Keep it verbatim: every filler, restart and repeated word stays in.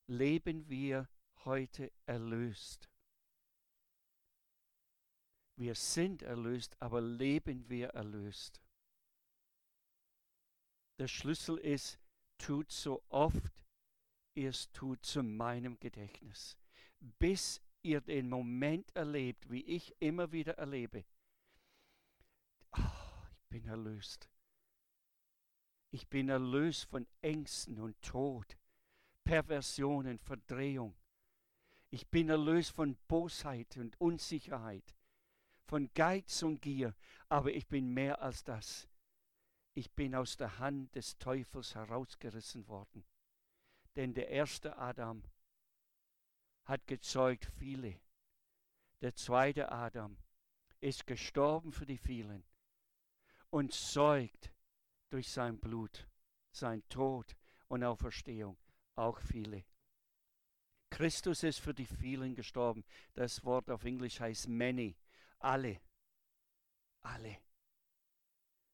leben wir heute erlöst. Wir sind erlöst, aber leben wir erlöst. Der Schlüssel ist, tut so oft ihr es tut zu meinem Gedächtnis. Bis ihr den Moment erlebt, wie ich immer wieder erlebe. Oh, ich bin erlöst. Ich bin erlöst von Ängsten und Tod, Perversionen, Verdrehung. Ich bin erlöst von Bosheit und Unsicherheit, von Geiz und Gier. Aber ich bin mehr als das. Ich bin aus der Hand des Teufels herausgerissen worden. Denn der erste Adam hat gezeugt viele. Der zweite Adam ist gestorben für die vielen und zeugt durch sein Blut, sein Tod und Auferstehung auch viele. Christus ist für die vielen gestorben. Das Wort auf Englisch heißt many. Alle. Alle.